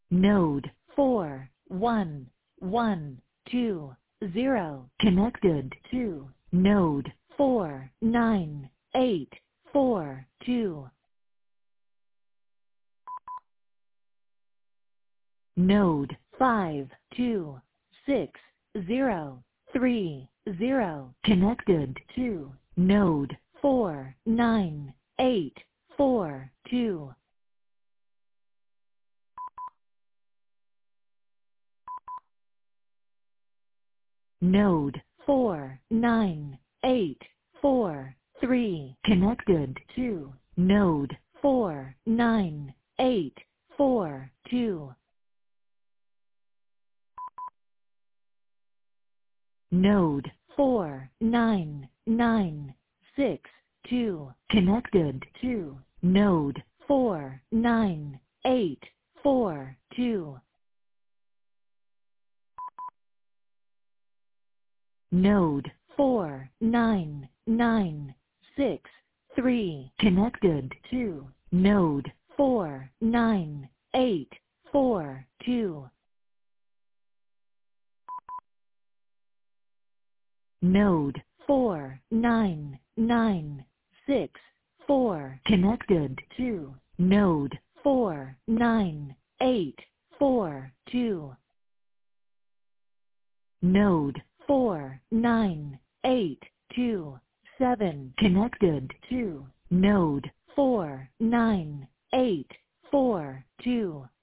Node 41120 connected to node 49842. Node 52630 connected to node 49842. Node 49843 connected to node 49842. Node 49962 connected to node 49842. Node 49963 connected to node 49842. Node 49964 connected to node 49842. Node 49827 connected to node 49842.